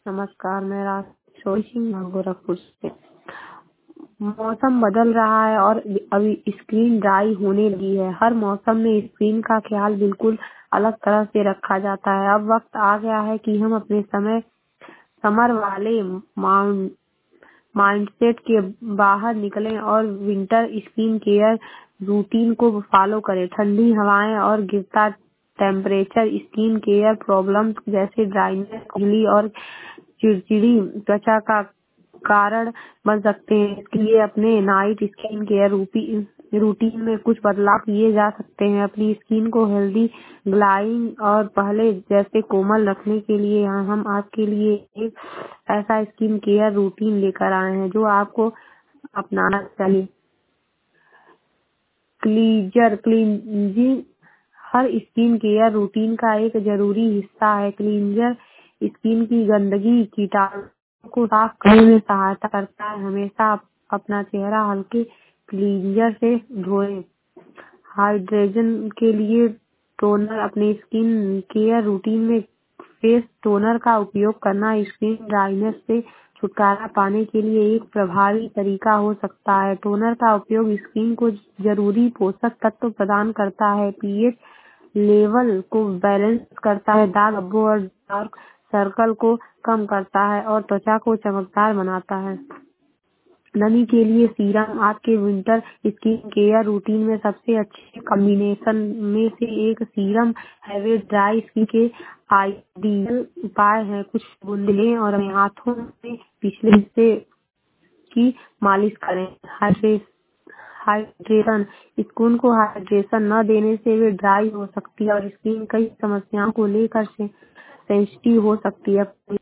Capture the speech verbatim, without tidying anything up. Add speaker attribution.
Speaker 1: नमस्कार, मैं राशि सिंह गोरखपुर से। मौसम बदल रहा है और अभी स्किन ड्राई होने लगी है। हर मौसम में स्किन का ख्याल बिल्कुल अलग तरह से रखा जाता है। अब वक्त आ गया है कि हम अपने समय समर वाले माइंडसेट के बाहर निकलें और विंटर स्किन केयर रूटीन को फॉलो करें। ठंडी हवाएं और गिरता टेम्परेचर स्किन केयर प्रॉब्लम्स जैसे ड्राइनेस, खुजली और चिड़चिड़ी त्वचा का कारण बन सकते हैं। इसके लिए अपने नाइट स्किन केयर रूटीन में कुछ बदलाव किए जा सकते हैं। अपनी स्किन को हेल्दी, ग्लाइंग और पहले जैसे कोमल रखने के लिए हम आपके लिए एक ऐसा स्किन केयर रूटीन लेकर आए हैं जो आपको अपनाना चाहिए। क्लींजर क्लींजिंग हर स्किन केयर रूटीन का एक जरूरी हिस्सा है। क्लींजर स्किन की गंदगी, कीटाणु को साफ करने में सहायता करता है। हमेशा अपना चेहरा हल्के क्लींजर से धोएं। हाइड्रेशन के लिए टोनर अपने स्किन केयर रूटीन में फेस टोनर का उपयोग करना स्किन ड्राइनेस से छुटकारा पाने के लिए एक प्रभावी तरीका हो सकता है। टोनर का उपयोग स्किन को जरूरी पोषक तत्व प्रदान करता है, पीएच लेवल को बैलेंस करता है, दाग धब्बों और डार्क सर्कल को कम करता है और त्वचा को चमकदार बनाता है। नमी के लिए सीरम आपके विंटर स्किन केयर रूटीन में सबसे अच्छे कॉम्बिनेशन में से एक सीरम है। वे ड्राई स्किन के आइडियल उपाय है। कुछ बूंद लें और अपने हाथों में पिछले हिस्से की मालिश करें। हाइड्रेशन हाइड्रेशन स्किन को हाइड्रेशन न देने से वे ड्राई हो सकती है और स्किन कई समस्याओं को लेकर से सेंसिटिव हो सकती है।